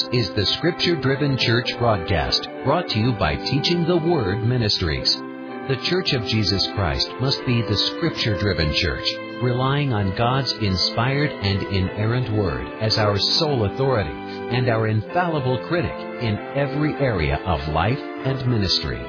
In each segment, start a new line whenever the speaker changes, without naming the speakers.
is the Scripture-Driven Church broadcast, brought to you by Teaching the Word Ministries. The Church of Jesus Christ must be the Scripture-Driven Church, relying on God's inspired and inerrant Word as our sole authority and our infallible critic in every area of life and ministry.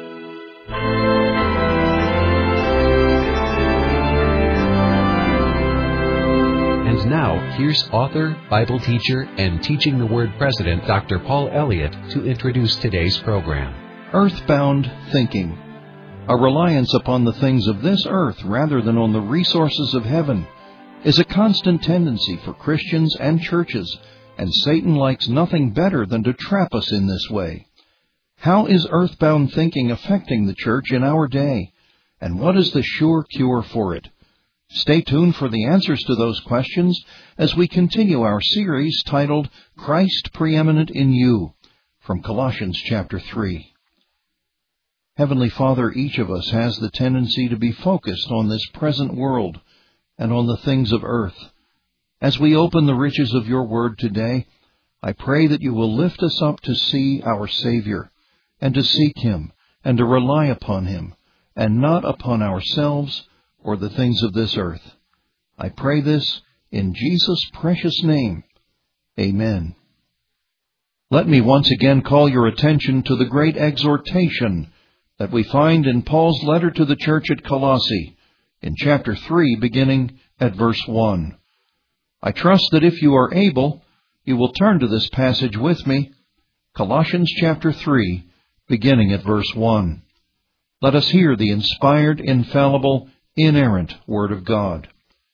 And now, here's author, Bible teacher, and Teaching the Word president, Dr. Paul Elliott, to introduce today's program.
Earthbound thinking. A reliance upon the things of this earth rather than on the resources of heaven is a constant tendency for Christians and churches, and Satan likes nothing better than to trap us in this way. How is earthbound thinking affecting the church in our day, and what is the sure cure for it? Stay tuned for the answers to those questions as we continue our series titled Christ Preeminent in You, from Colossians chapter 3. Heavenly Father, each of us has the tendency to be focused on this present world and on the things of earth. As we open the riches of your word today, I pray that you will lift us up to see our Savior, and to seek him, and to rely upon him, and not upon ourselves or the things of this earth. I pray this in Jesus' precious name. Amen. Let me once again call your attention to the great exhortation that we find in Paul's letter to the church at Colossae, in chapter 3, beginning at verse 1. I trust that if you are able, you will turn to this passage with me, Colossians chapter 3, beginning at verse 1. Let us hear the inspired, infallible, inerrant Word of God.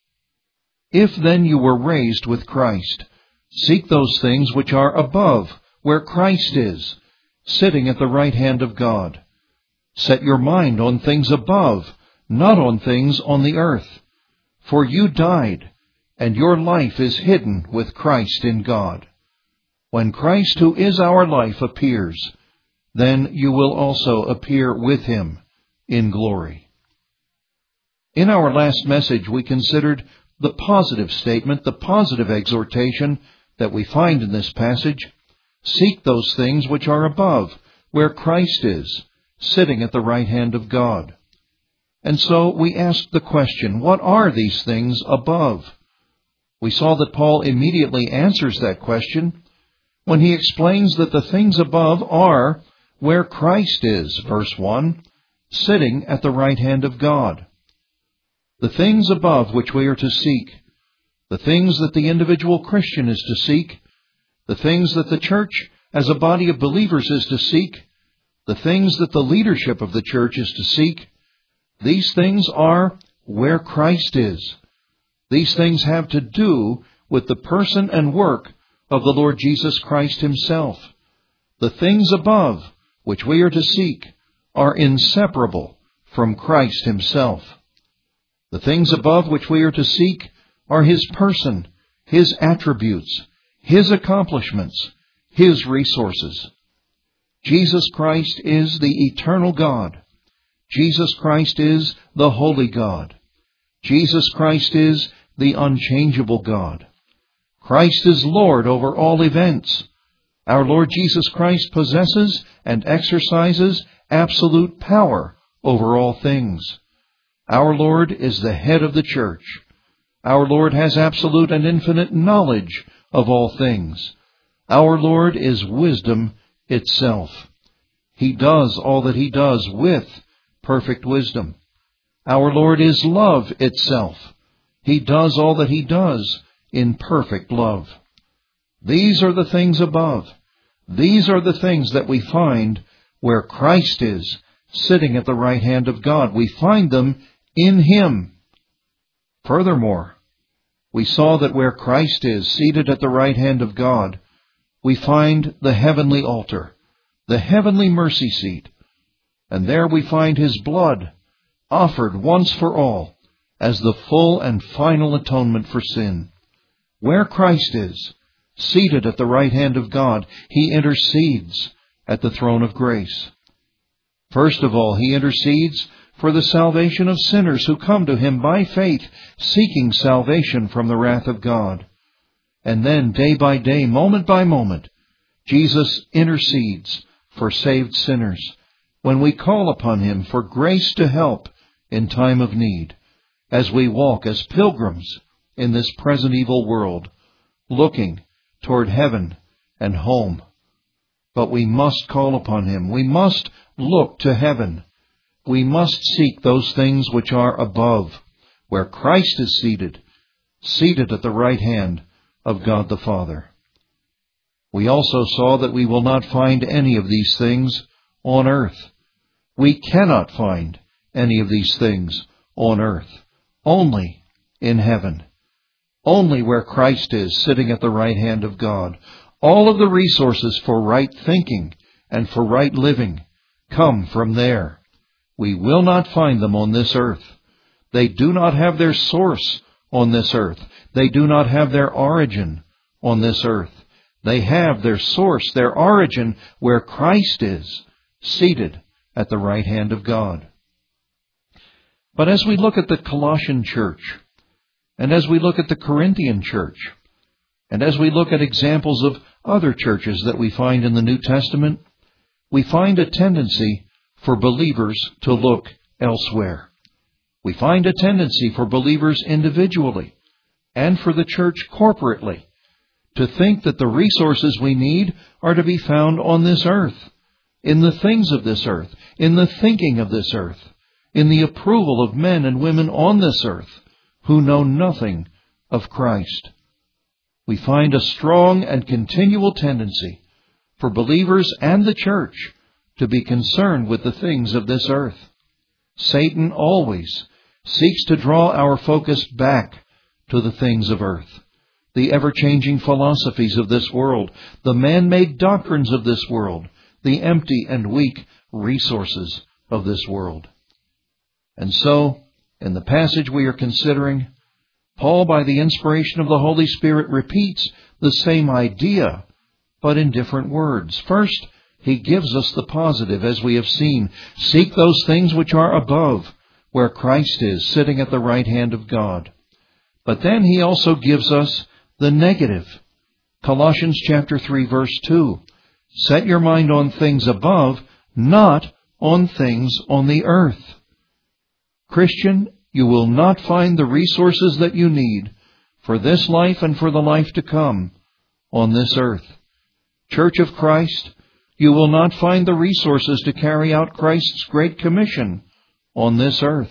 If then you were raised with Christ, seek those things which are above, where Christ is, sitting at the right hand of God. Set your mind on things above, not on things on the earth. For you died, and your life is hidden with Christ in God. When Christ, who is our life, appears, then you will also appear with him in glory. In our last message, we considered the positive statement, the positive exhortation that we find in this passage. Seek those things which are above, where Christ is, sitting at the right hand of God. And so we asked the question, what are these things above? We saw that Paul immediately answers that question when he explains that the things above are where Christ is, verse 1, sitting at the right hand of God. The things above which we are to seek, the things that the individual Christian is to seek, the things that the church as a body of believers is to seek, the things that the leadership of the church is to seek, these things are where Christ is. These things have to do with the person and work of the Lord Jesus Christ himself. The things above which we are to seek are inseparable from Christ himself. The things above which we are to seek are his person, his attributes, his accomplishments, his resources. Jesus Christ is the eternal God. Jesus Christ is the holy God. Jesus Christ is the unchangeable God. Christ is Lord over all events. Our Lord Jesus Christ possesses and exercises absolute power over all things. Our Lord is the head of the church. Our Lord has absolute and infinite knowledge of all things. Our Lord is wisdom itself. He does all that he does with perfect wisdom. Our Lord is love itself. He does all that he does in perfect love. These are the things above. These are the things that we find where Christ is, sitting at the right hand of God. We find them in him. Furthermore, we saw that where Christ is, seated at the right hand of God, we find the heavenly altar, the heavenly mercy seat, and there we find his blood offered once for all as the full and final atonement for sin. Where Christ is, seated at the right hand of God, he intercedes at the throne of grace. First of all, he intercedes for the salvation of sinners who come to him by faith, seeking salvation from the wrath of God. And then, day by day, moment by moment, Jesus intercedes for saved sinners when we call upon Him for grace to help in time of need, as we walk as pilgrims in this present evil world, looking toward heaven and home. But we must call upon Him. We must look to heaven. We must seek those things which are above, where Christ is seated at the right hand of God the Father. We also saw that we will not find any of these things on earth. We cannot find any of these things on earth. Only in heaven. Only where Christ is, sitting at the right hand of God. All of the resources for right thinking and for right living come from there. We will not find them on this earth. They do not have their source on this earth. They do not have their origin on this earth. They have their source, their origin, where Christ is, seated at the right hand of God. But as we look at the Colossian church, and as we look at the Corinthian church, and as we look at examples of other churches that we find in the New Testament, we find a tendency for believers to look elsewhere. We find a tendency for believers individually and for the church corporately to think that the resources we need are to be found on this earth, in the things of this earth, in the thinking of this earth, in the approval of men and women on this earth who know nothing of Christ. We find a strong and continual tendency for believers and the church to be concerned with the things of this earth. Satan always seeks to draw our focus back to the things of earth, the ever-changing philosophies of this world, the man-made doctrines of this world, the empty and weak resources of this world. And so, in the passage we are considering, Paul, by the inspiration of the Holy Spirit, repeats the same idea, but in different words. First, he gives us the positive, as we have seen. Seek those things which are above, where Christ is, sitting at the right hand of God. But then he also gives us the negative. Colossians chapter 3, verse 2. Set your mind on things above, not on things on the earth. Christian, you will not find the resources that you need for this life and for the life to come on this earth. Church of Christ, you will not find the resources to carry out Christ's Great Commission on this earth.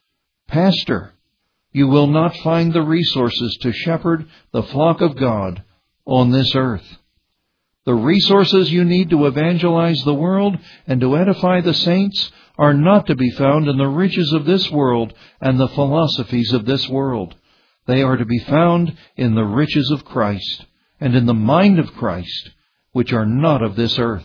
Pastor, you will not find the resources to shepherd the flock of God on this earth. The resources you need to evangelize the world and to edify the saints are not to be found in the riches of this world and the philosophies of this world. They are to be found in the riches of Christ and in the mind of Christ, which are not of this earth.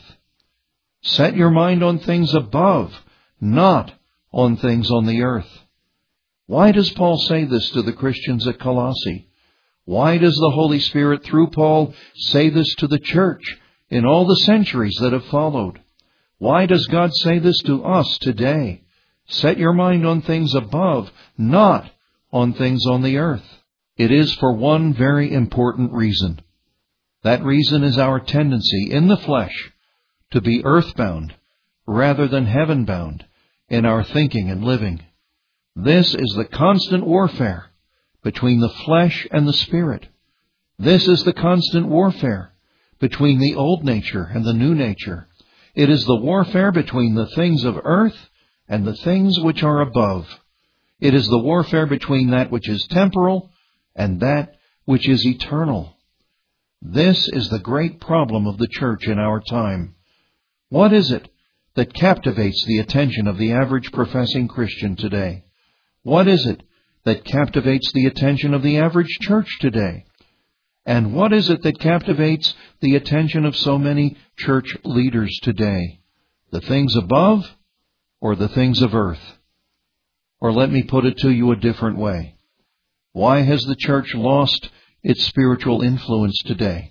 Set your mind on things above, not on things on the earth. Why does Paul say this to the Christians at Colossae? Why does the Holy Spirit, through Paul, say this to the church in all the centuries that have followed? Why does God say this to us today? Set your mind on things above, not on things on the earth. It is for one very important reason. That reason is our tendency in the flesh to be earthbound rather than heavenbound in our thinking and living. This is the constant warfare between the flesh and the spirit. This is the constant warfare between the old nature and the new nature. It is the warfare between the things of earth and the things which are above. It is the warfare between that which is temporal and that which is eternal. This is the great problem of the church in our time. What is it that captivates the attention of the average professing Christian today? What is it that captivates the attention of the average church today? And what is it that captivates the attention of so many church leaders today? The things above or the things of earth? Or let me put it to you a different way. Why has the church lost its spiritual influence today?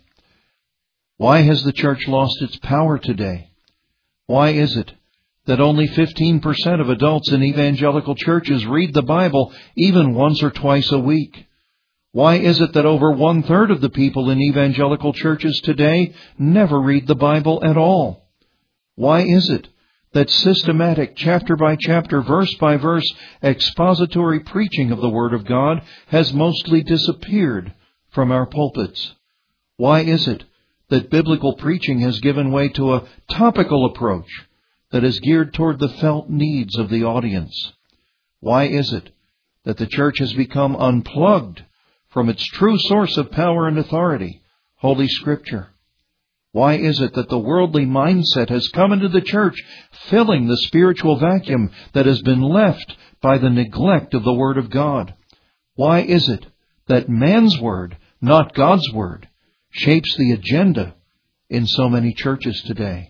Why has the church lost its power today? Why is it that only 15% of adults in evangelical churches read the Bible even once or twice a week? Why is it that over 1/3 of the people in evangelical churches today never read the Bible at all? Why is it that systematic chapter-by-chapter, verse-by-verse expository preaching of the Word of God has mostly disappeared from our pulpits? Why is it that biblical preaching has given way to a topical approach that is geared toward the felt needs of the audience? Why is it that the church has become unplugged from its true source of power and authority, Holy Scripture? Why is it that the worldly mindset has come into the church, filling the spiritual vacuum that has been left by the neglect of the Word of God? Why is it that man's word, not God's word, shapes the agenda in so many churches today?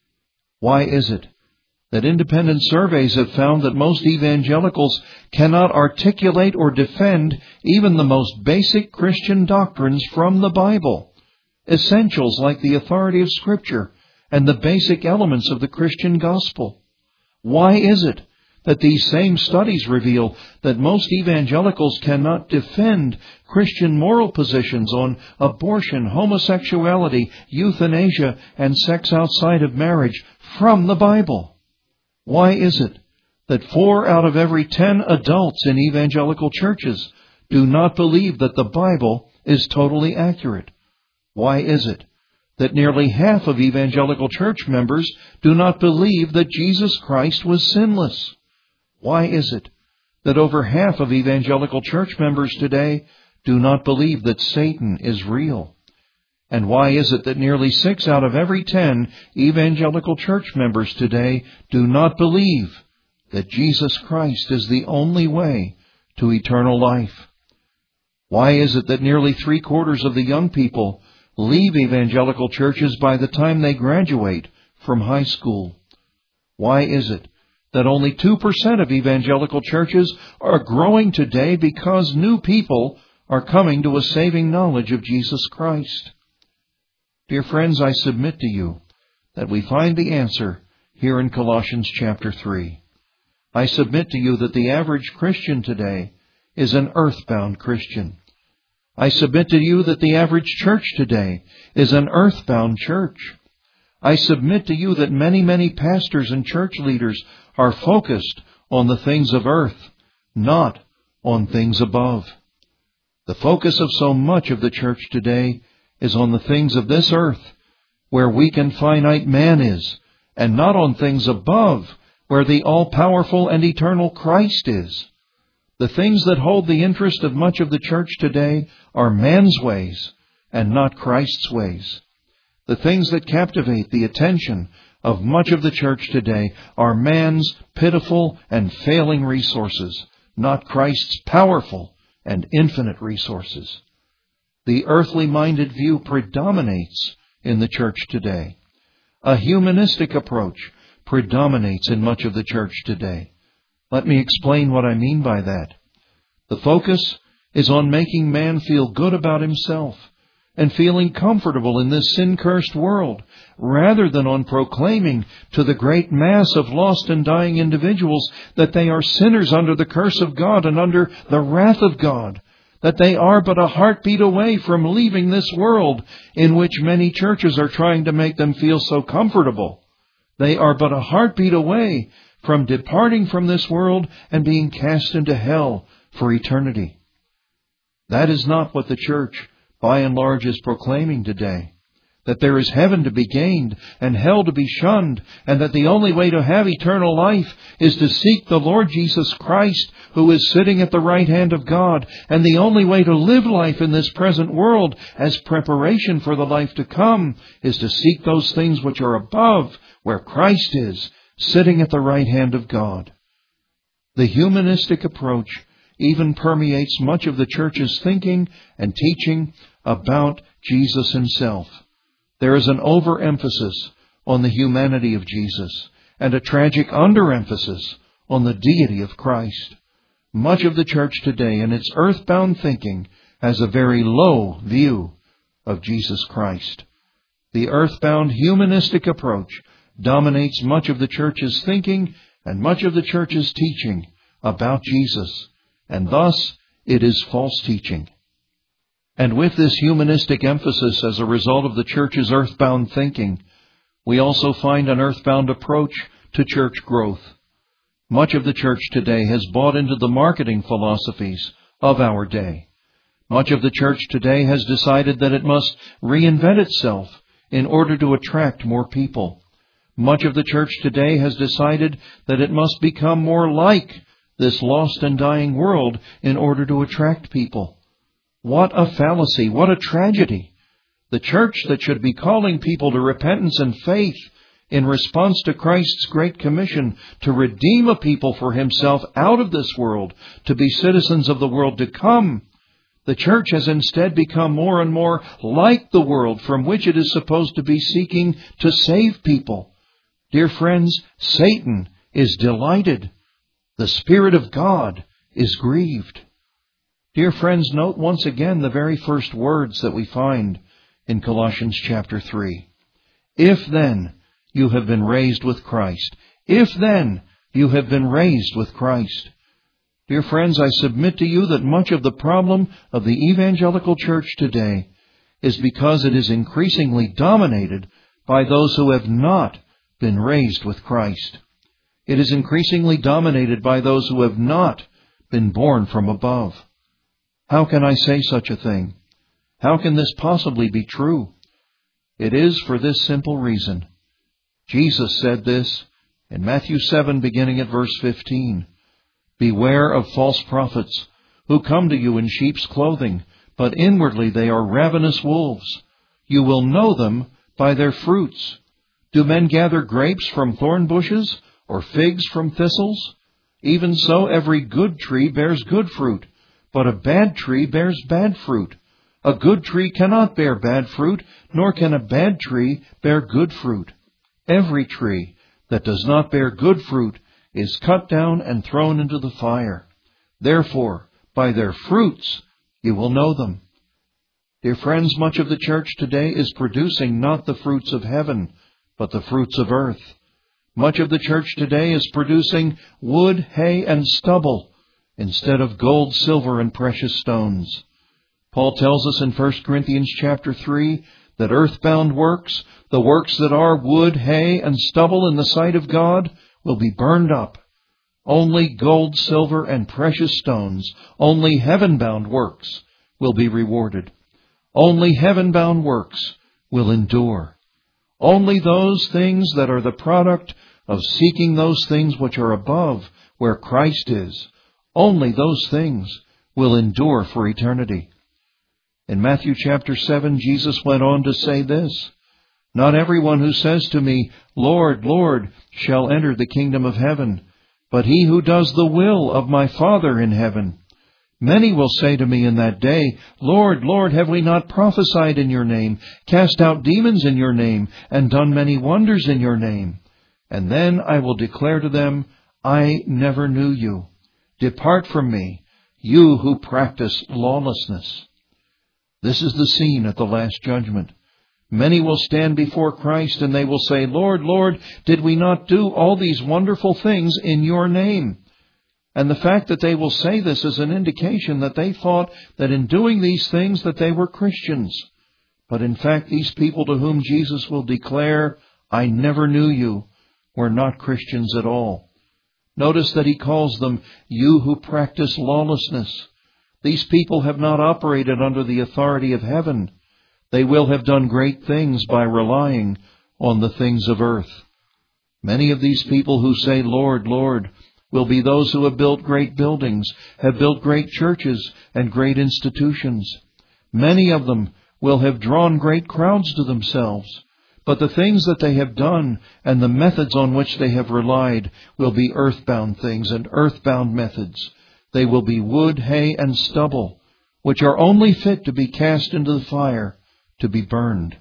Why is it that independent surveys have found that most evangelicals cannot articulate or defend even the most basic Christian doctrines from the Bible? Essentials like the authority of Scripture and the basic elements of the Christian gospel. Why is it that these same studies reveal that most evangelicals cannot defend Christian moral positions on abortion, homosexuality, euthanasia, and sex outside of marriage from the Bible? Why is it that 4 out of every 10 adults in evangelical churches do not believe that the Bible is totally accurate? Why is it that nearly half of evangelical church members do not believe that Jesus Christ was sinless? Why is it that over half of evangelical church members today do not believe that Satan is real? And why is it that nearly 6 out of every 10 evangelical church members today do not believe that Jesus Christ is the only way to eternal life? Why is it that nearly 3/4 of the young people leave evangelical churches by the time they graduate from high school? Why is it that only 2% of evangelical churches are growing today because new people are coming to a saving knowledge of Jesus Christ? Dear friends, I submit to you that we find the answer here in Colossians chapter 3. I submit to you that the average Christian today is an earthbound Christian. I submit to you that the average church today is an earthbound church. I submit to you that many pastors and church leaders are focused on the things of earth, not on things above. The focus of so much of the church today is on the things of this earth, where weak and finite man is, and not on things above, where the all-powerful and eternal Christ is. The things that hold the interest of much of the church today are man's ways and not Christ's ways. The things that captivate the attention of much of the church today are man's pitiful and failing resources, not Christ's powerful and infinite resources. The earthly-minded view predominates in the church today. A humanistic approach predominates in much of the church today. Let me explain what I mean by that. The focus is on making man feel good about himself and feeling comfortable in this sin-cursed world, rather than on proclaiming to the great mass of lost and dying individuals that they are sinners under the curse of God and under the wrath of God, that they are but a heartbeat away from leaving this world in which many churches are trying to make them feel so comfortable. They are but a heartbeat away from departing from this world and being cast into hell for eternity. That is not what the church, by and large, is proclaiming today. That there is heaven to be gained and hell to be shunned, and that the only way to have eternal life is to seek the Lord Jesus Christ, who is sitting at the right hand of God, and the only way to live life in this present world as preparation for the life to come is to seek those things which are above, where Christ is, sitting at the right hand of God. The humanistic approach even permeates much of the church's thinking and teaching about Jesus himself. There is an overemphasis on the humanity of Jesus and a tragic underemphasis on the deity of Christ. Much of the church today in its earthbound thinking has a very low view of Jesus Christ. The earthbound humanistic approach dominates much of the church's thinking and much of the church's teaching about Jesus, and thus it is false teaching. And with this humanistic emphasis as a result of the church's earthbound thinking, we also find an earthbound approach to church growth. Much of the church today has bought into the marketing philosophies of our day. Much of the church today has decided that it must reinvent itself in order to attract more people. Much of the church today has decided that it must become more like this lost and dying world in order to attract people. What a fallacy! What a tragedy! The church that should be calling people to repentance and faith in response to Christ's great commission to redeem a people for Himself out of this world, to be citizens of the world to come. The church has instead become more and more like the world from which it is supposed to be seeking to save people. Dear friends, Satan is delighted. The Spirit of God is grieved. Dear friends, note once again the very first words that we find in Colossians chapter 3. If then you have been raised with Christ. If then you have been raised with Christ. Dear friends, I submit to you that much of the problem of the evangelical church today is because it is increasingly dominated by those who have not been raised with Christ. It is increasingly dominated by those who have not been born from above. How can I say such a thing? How can this possibly be true? It is for this simple reason. Jesus said this in Matthew 7, beginning at verse 15. Beware of false prophets who come to you in sheep's clothing, but inwardly they are ravenous wolves. You will know them by their fruits. Do men gather grapes from thorn bushes or figs from thistles? Even so, every good tree bears good fruit, but a bad tree bears bad fruit. A good tree cannot bear bad fruit, nor can a bad tree bear good fruit. Every tree that does not bear good fruit is cut down and thrown into the fire. Therefore, by their fruits you will know them. Dear friends, much of the church today is producing not the fruits of heaven, but the fruits of earth. Much of the church today is producing wood, hay, and stubble instead of gold, silver, and precious stones. Paul tells us in 1 Corinthians chapter 3 that earthbound works, the works that are wood, hay, and stubble in the sight of God, will be burned up. Only gold, silver, and precious stones, only heaven-bound works will be rewarded. Only heaven-bound works will endure. Only those things that are the product of seeking those things which are above, where Christ is, only those things will endure for eternity. In Matthew chapter 7, Jesus went on to say this, Not everyone who says to me, Lord, Lord, shall enter the kingdom of heaven, but he who does the will of my Father in heaven. Many will say to me in that day, Lord, Lord, have we not prophesied in your name, cast out demons in your name, and done many wonders in your name? And then I will declare to them, I never knew you. Depart from me, you who practice lawlessness. This is the scene at the last judgment. Many will stand before Christ and they will say, Lord, Lord, did we not do all these wonderful things in your name? And the fact that they will say this is an indication that they thought that in doing these things that they were Christians. But in fact, these people to whom Jesus will declare, I never knew you, were not Christians at all. Notice that he calls them, you who practice lawlessness. These people have not operated under the authority of heaven. They will have done great things by relying on the things of earth. Many of these people who say, Lord, Lord, will be those who have built great buildings, have built great churches and great institutions. Many of them will have drawn great crowds to themselves. But the things that they have done and the methods on which they have relied will be earthbound things and earthbound methods. They will be wood, hay, and stubble, which are only fit to be cast into the fire, to be burned.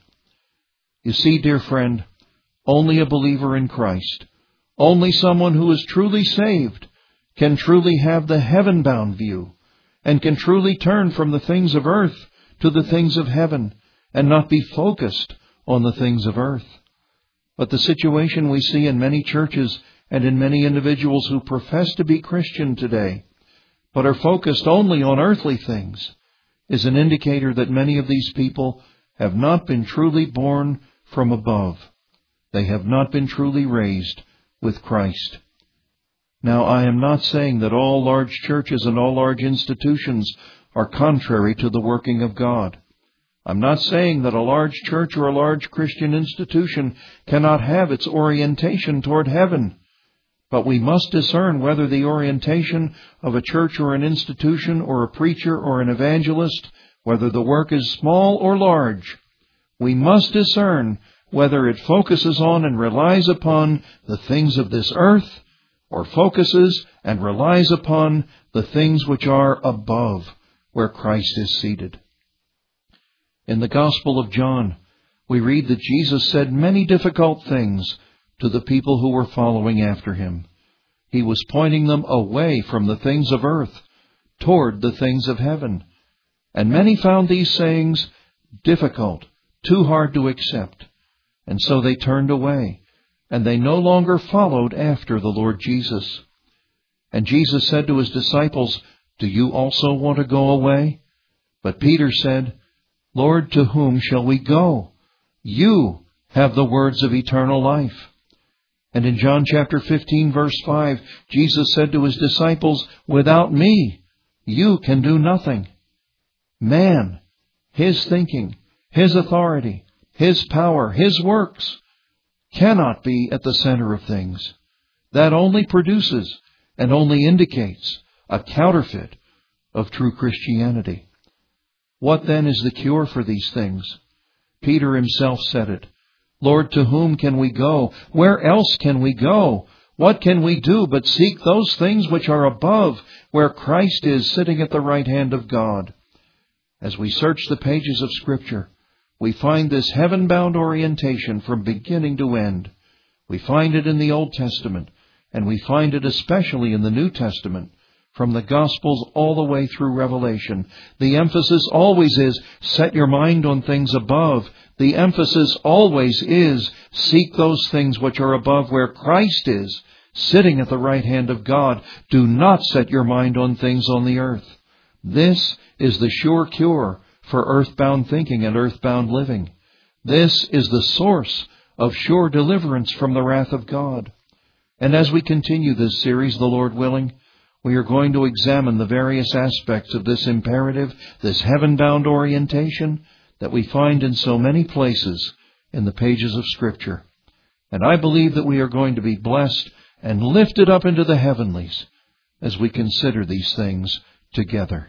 You see, dear friend, only a believer in Christ, only someone who is truly saved, can truly have the heaven-bound view, and can truly turn from the things of earth to the things of heaven, and not be focused on the things of earth. But the situation we see in many churches and in many individuals who profess to be Christian today, but are focused only on earthly things, is an indicator that many of these people have not been truly born from above. They have not been truly raised with Christ. Now, I am not saying that all large churches and all large institutions are contrary to the working of God. I'm not saying that a large church or a large Christian institution cannot have its orientation toward heaven. But we must discern whether the orientation of a church or an institution or a preacher or an evangelist, whether the work is small or large, we must discern whether it focuses on and relies upon the things of this earth, or focuses and relies upon the things which are above, where Christ is seated. In the Gospel of John, we read that Jesus said many difficult things to the people who were following after him. He was pointing them away from the things of earth toward the things of heaven. And many found these sayings difficult, too hard to accept. And so they turned away, and they no longer followed after the Lord Jesus. And Jesus said to his disciples, "Do you also want to go away?" But Peter said, "Lord, to whom shall we go? You have the words of eternal life." And in John chapter 15, verse 5, Jesus said to his disciples, "Without me, you can do nothing." Man, his thinking, his authority, his power, his works cannot be at the center of things. That only produces and only indicates a counterfeit of true Christianity. What then is the cure for these things? Peter himself said it. "Lord, to whom can we go? Where else can we go? What can we do but seek those things which are above, where Christ is sitting at the right hand of God?" As we search the pages of Scripture, we find this heaven-bound orientation from beginning to end. We find it in the Old Testament, and we find it especially in the New Testament, from the Gospels all the way through Revelation. The emphasis always is, set your mind on things above. The emphasis always is, seek those things which are above, where Christ is, sitting at the right hand of God. Do not set your mind on things on the earth. This is the sure cure for earthbound thinking and earthbound living. This is the source of sure deliverance from the wrath of God. And as we continue this series, the Lord willing, we are going to examine the various aspects of this imperative, this heaven-bound orientation that we find in so many places in the pages of Scripture. And I believe that we are going to be blessed and lifted up into the heavenlies as we consider these things together.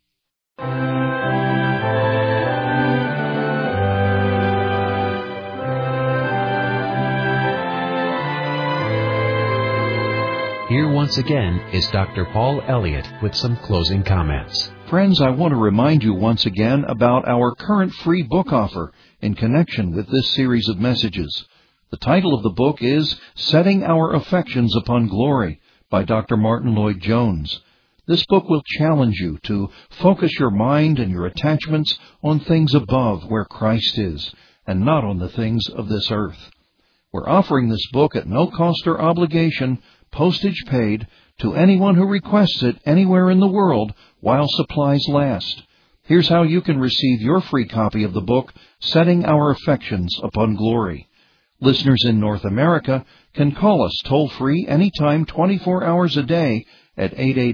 Here once again is Dr. Paul Elliott with some closing comments.
Friends, I want to remind you once again about our current free book offer in connection with this series of messages. The title of the book is Setting Our Affections Upon Glory by Dr. Martin Lloyd-Jones. This book will challenge you to focus your mind and your attachments on things above where Christ is, and not on the things of this earth. We're offering this book at no cost or obligation, postage paid, to anyone who requests it anywhere in the world while supplies last. Here's how you can receive your free copy of the book, Setting Our Affections Upon Glory. Listeners in North America can call us toll-free anytime 24 hours a day at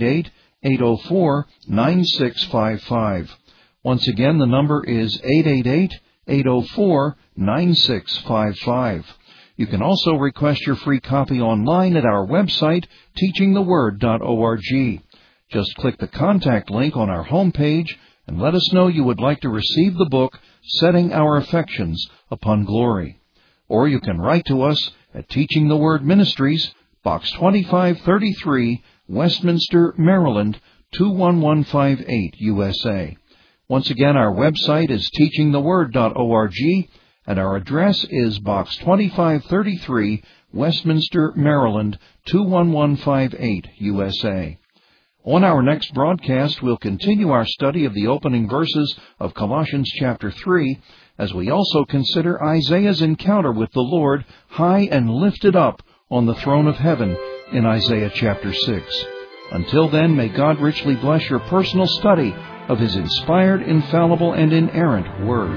888-804-9655. Once again, the number is 888-804-9655. You can also request your free copy online at our website, teachingtheword.org. Just click the contact link on our homepage and let us know you would like to receive the book, Setting Our Affections Upon Glory. Or you can write to us at Teaching the Word Ministries, Box 2533, Westminster, Maryland, 21158, USA. Once again, our website is teachingtheword.org, and our address is Box 2533, Westminster, Maryland, 21158, USA. On our next broadcast, we'll continue our study of the opening verses of Colossians chapter 3, as we also consider Isaiah's encounter with the Lord high and lifted up on the throne of heaven in Isaiah chapter 6. Until then, may God richly bless your personal study of His inspired, infallible, and inerrant Word.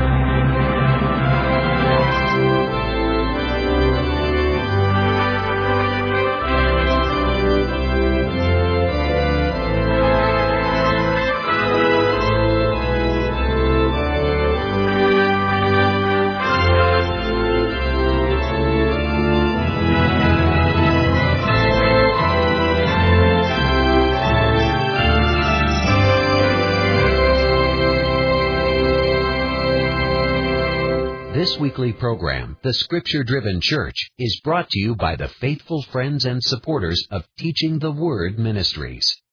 This weekly program, The Scripture-Driven Church, is brought to you by the faithful friends and supporters of Teaching the Word Ministries.